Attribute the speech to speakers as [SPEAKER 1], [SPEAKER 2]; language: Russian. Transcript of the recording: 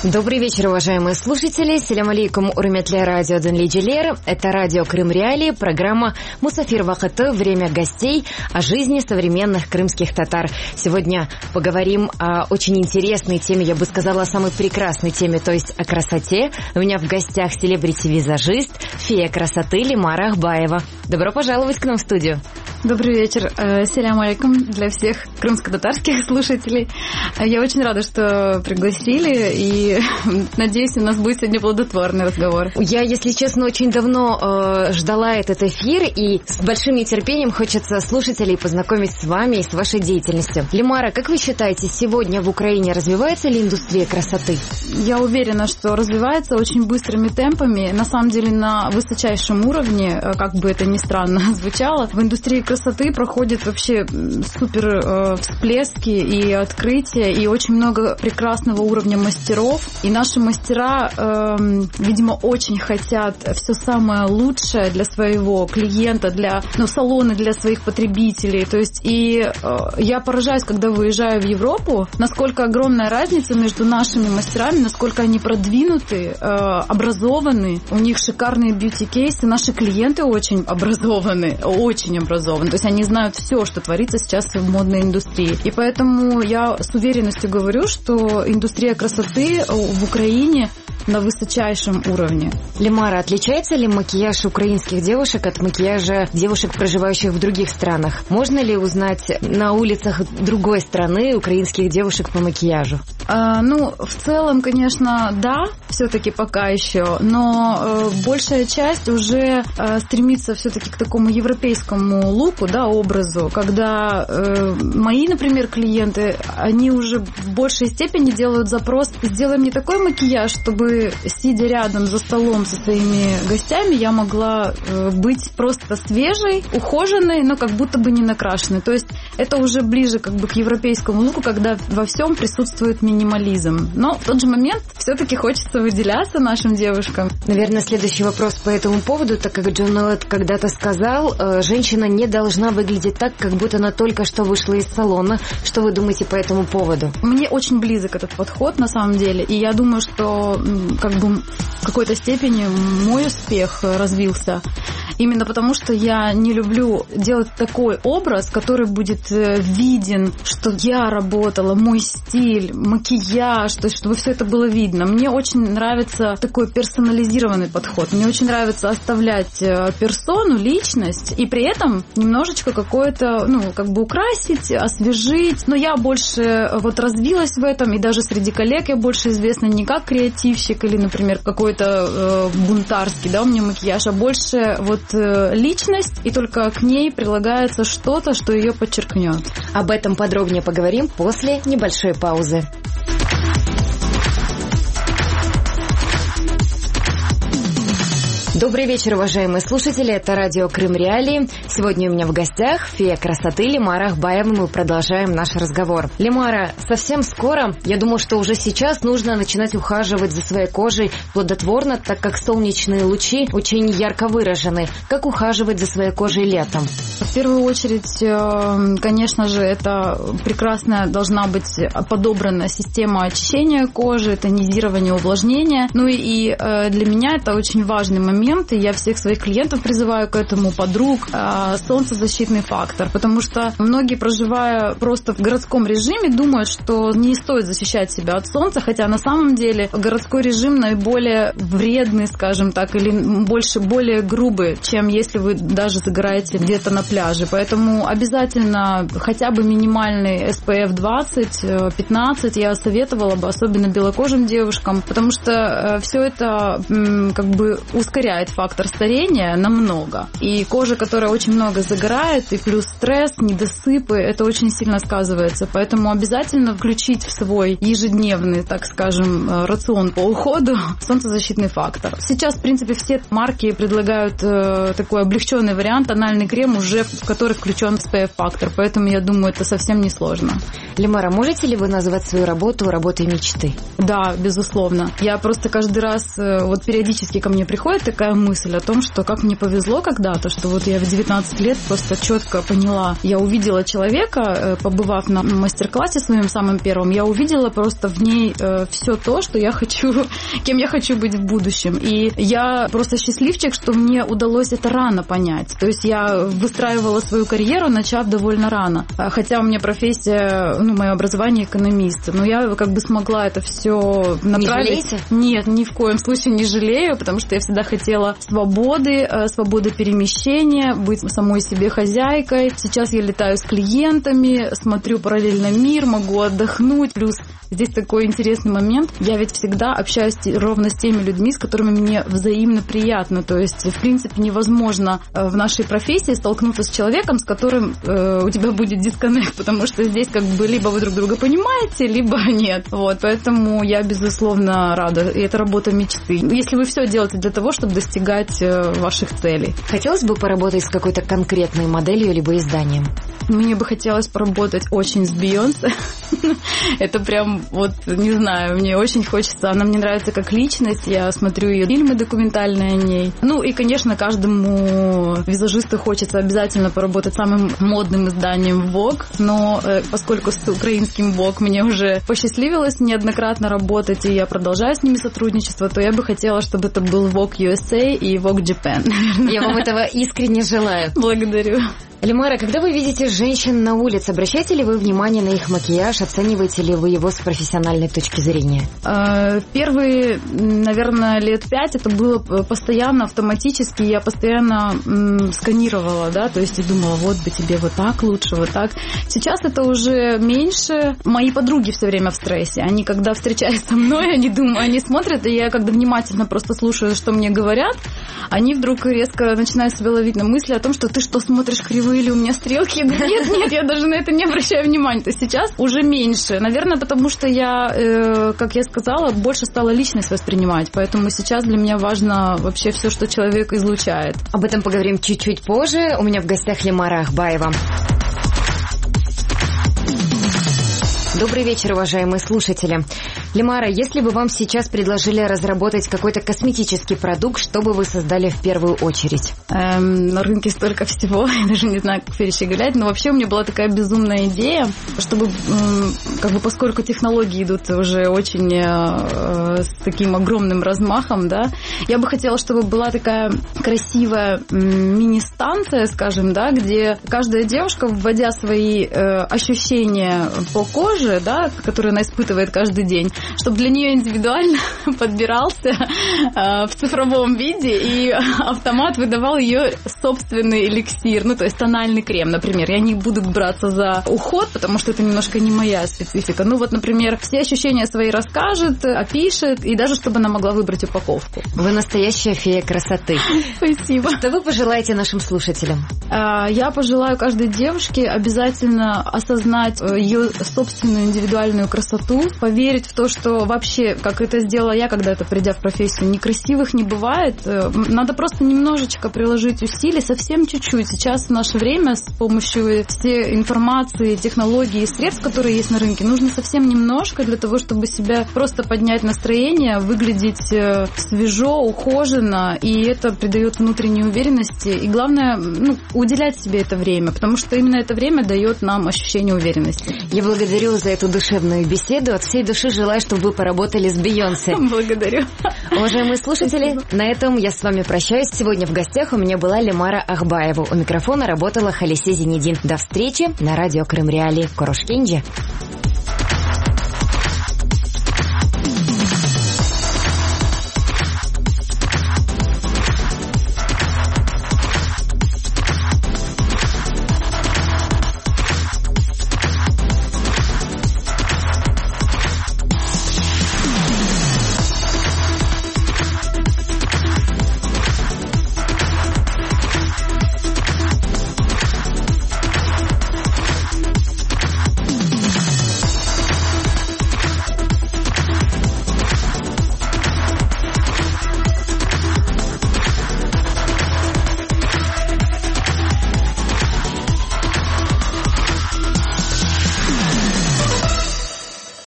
[SPEAKER 1] Добрый вечер, уважаемые слушатели. Селям алейкум, урметли радио Денлиджилер. Это радио Крым Реалии, программа Мусафир Вахаты, время гостей о жизни современных крымских татар. Сегодня поговорим о очень интересной теме, я бы сказала, о самой прекрасной теме, то есть о красоте. У меня в гостях селебрити-визажист, фея красоты Лимара Ахбаева. Добро пожаловать к нам в студию.
[SPEAKER 2] Добрый вечер. Селям алейкум для всех крымско-татарских слушателей. Я очень рада, что пригласили, и надеюсь, у нас будет сегодня плодотворный разговор.
[SPEAKER 1] Я, если честно, очень давно ждала этот эфир, и с большим нетерпением хочется слушателей познакомить с вами и с вашей деятельностью. Лимара, как вы считаете, сегодня в Украине развивается ли индустрия красоты?
[SPEAKER 2] Я уверена, что развивается очень быстрыми темпами, на самом деле на высочайшем уровне, как бы это ни странно звучало. В индустрии красоты проходят вообще супер всплески и открытия, и очень много прекрасного уровня мастеров. И наши мастера, видимо, очень хотят все самое лучшее для своего клиента, для салоны для своих потребителей. То есть, и я поражаюсь, когда выезжаю в Европу, насколько огромная разница между нашими мастерами, насколько они продвинуты, образованы, у них шикарные бьюти-кейсы, наши клиенты очень образованы. То есть они знают все, что творится сейчас в модной индустрии. И поэтому я с уверенностью говорю, что индустрия красоты в Украине на высочайшем уровне.
[SPEAKER 1] Лимара, отличается ли макияж украинских девушек от макияжа девушек, проживающих в других странах? Можно ли узнать на улицах другой страны украинских девушек по макияжу?
[SPEAKER 2] В целом, конечно, да, все-таки пока еще, но большая часть уже стремится все-таки к такому европейскому луку, да, образу, когда мои, например, клиенты, они уже в большей степени делают запрос: сделай мне такой макияж, чтобы, сидя рядом за столом со своими гостями, я могла быть просто свежей, ухоженной, но как будто бы не накрашенной. То есть это уже ближе как бы к европейскому луку, когда во всем присутствует минимализм. Но в тот же момент все-таки хочется выделяться нашим девушкам.
[SPEAKER 1] Наверное, следующий вопрос по этому поводу, так как Джон Нолет когда-то сказал, женщина не должна выглядеть так, как будто она только что вышла из салона. Что вы думаете по этому поводу?
[SPEAKER 2] Мне очень близок этот подход, на самом деле, и я думаю, что как бы в какой-то степени мой успех развился именно потому, что я не люблю делать такой образ, который будет виден, что я работала, мой стиль, макияж, то есть чтобы все это было видно. Мне очень нравится такой персонализированный подход. Мне очень нравится оставлять персону, личность, и при этом немножечко какое-то, как бы украсить, освежить. Но я больше развилась в этом, и даже среди коллег я больше известна не как креативщик или, например, какой-то бунтарский, да, у меня макияж, а больше личность, и только к ней прилагается что-то, что ее подчеркнет.
[SPEAKER 1] Об этом подробнее поговорим после небольшой паузы. Добрый вечер, уважаемые слушатели. Это радио Крым Реалии. Сегодня у меня в гостях фея красоты Лимара Ахбаева. Мы продолжаем наш разговор. Лимара, совсем скоро, я думаю, что уже сейчас нужно начинать ухаживать за своей кожей плодотворно, так как солнечные лучи очень ярко выражены. Как ухаживать за своей кожей летом?
[SPEAKER 2] В первую очередь, конечно же, это прекрасная должна быть подобрана система очищения кожи, тонизирования, увлажнения. И для меня это очень важный момент. И я всех своих клиентов призываю к этому, подруг, солнцезащитный фактор, потому что многие, проживая просто в городском режиме, думают, что не стоит защищать себя от солнца, хотя на самом деле городской режим наиболее вредный, скажем так, или более грубый, чем если вы даже загораете где-то на пляже. Поэтому обязательно хотя бы минимальный SPF 20-15 я советовала бы, особенно белокожим девушкам, потому что все это как бы ускоряет фактор старения намного. И кожа, которая очень много загорает, и плюс стресс, недосыпы, это очень сильно сказывается. Поэтому обязательно включить в свой ежедневный, так скажем, рацион по уходу солнцезащитный фактор. Сейчас, в принципе, все марки предлагают такой облегченный вариант, тональный крем, уже в который включен SPF-фактор. Поэтому, я думаю, это совсем не сложно.
[SPEAKER 1] Лимара, можете ли вы назвать свою работу работой мечты?
[SPEAKER 2] Да, безусловно. Я просто каждый раз, периодически ко мне приходит такая такая мысль о том, что как мне повезло когда-то, что вот я в 19 лет просто четко поняла, я увидела человека, побывав на мастер-классе своим самым первым, я увидела просто в ней все то, что я хочу, кем я хочу быть в будущем. И я просто счастливчик, что мне удалось это рано понять. То есть я выстраивала свою карьеру, начав довольно рано. Хотя у меня профессия, мое образование экономист. Но я как бы смогла это все направить.
[SPEAKER 1] Не жалеете?
[SPEAKER 2] Нет, ни в коем случае не жалею, потому что я всегда хотела свободы перемещения, быть самой себе хозяйкой. Сейчас я летаю с клиентами, смотрю параллельно мир, могу отдохнуть. Плюс здесь такой интересный момент. Я ведь всегда общаюсь ровно с теми людьми, с которыми мне взаимно приятно. То есть, в принципе, невозможно в нашей профессии столкнуться с человеком, с которым у тебя будет дисконнект, потому что здесь как бы либо вы друг друга понимаете, либо нет. Вот, поэтому я, безусловно, рада. И это работа мечты. Если вы все делаете для того, чтобы достигать ваших целей.
[SPEAKER 1] Хотелось бы поработать с какой-то конкретной моделью либо изданием?
[SPEAKER 2] Мне бы хотелось поработать очень с Бейонсе. Это прям, не знаю, мне очень хочется. Она мне нравится как личность. Я смотрю ее фильмы документальные о ней. И, конечно, каждому визажисту хочется обязательно поработать с самым модным изданием Vogue. Но поскольку с украинским Vogue мне уже посчастливилось неоднократно работать, и я продолжаю с ними сотрудничество, то я бы хотела, чтобы это был Vogue USA и Vogue Japan.
[SPEAKER 1] Я вам этого искренне желаю.
[SPEAKER 2] Благодарю.
[SPEAKER 1] Лимара, когда вы видите женщин на улице, обращаете ли вы внимание на их макияж, оцениваете ли вы его с профессиональной точки зрения?
[SPEAKER 2] Первые, наверное, лет 5 это было постоянно, автоматически, я постоянно сканировала, да, то есть и думала, вот бы тебе вот так лучше, вот так. Сейчас это уже меньше. Мои подруги все время в стрессе, они когда встречаются со мной, они смотрят, и я когда внимательно просто слушаю, что мне говорят, они вдруг резко начинают себя ловить на мысли о том, что ты что, смотришь кривые или у меня стрелки? Я говорю, нет, я даже на это не обращаю внимания. То есть сейчас уже меньше. Наверное, потому что я, как я сказала, больше стала личность воспринимать. Поэтому сейчас для меня важно вообще все, что человек излучает.
[SPEAKER 1] Об этом поговорим чуть-чуть позже. У меня в гостях Лимара Ахбаева. Добрый вечер, уважаемые слушатели. Лимара, если бы вам сейчас предложили разработать какой-то косметический продукт, что бы вы создали в первую очередь?
[SPEAKER 2] На рынке столько всего, я даже не знаю, как перечислять, но вообще у меня была такая безумная идея, чтобы, поскольку технологии идут уже очень с таким огромным размахом, да, я бы хотела, чтобы была такая красивая мини-станция, скажем, да, где каждая девушка, вводя свои ощущения по коже, да, которые она испытывает каждый день, чтобы для нее индивидуально подбирался в цифровом виде, и автомат выдавал ее собственный эликсир, то есть тональный крем, например. Я не буду браться за уход, потому что это немножко не моя специфика. Например, все ощущения свои расскажет, опишет, и даже чтобы она могла выбрать упаковку.
[SPEAKER 1] Вы настоящая фея красоты.
[SPEAKER 2] Спасибо.
[SPEAKER 1] Что вы пожелаете нашим слушателям?
[SPEAKER 2] Я пожелаю каждой девушке обязательно осознать ее собственную индивидуальную красоту, поверить в то, что вообще, как это сделала я когда-то, придя в профессию, некрасивых не бывает. Надо просто немножечко приложить усилий, совсем чуть-чуть. Сейчас в наше время с помощью всей информации, технологий и средств, которые есть на рынке, нужно совсем немножко для того, чтобы себя просто поднять настроение, выглядеть свежо, ухоженно, и это придает внутренней уверенности. И главное, уделять себе это время, потому что именно это время дает нам ощущение уверенности.
[SPEAKER 1] Я благодарю за эту душевную беседу. От всей души желаю, чтобы вы поработали с Бейонсе.
[SPEAKER 2] Благодарю.
[SPEAKER 1] Уважаемые слушатели, на этом я с вами прощаюсь. Сегодня в гостях у меня была Лимара Ахбаева. У микрофона работала Халисе Зенедин. До встречи на радио Крым Реалии. Корошкинджи.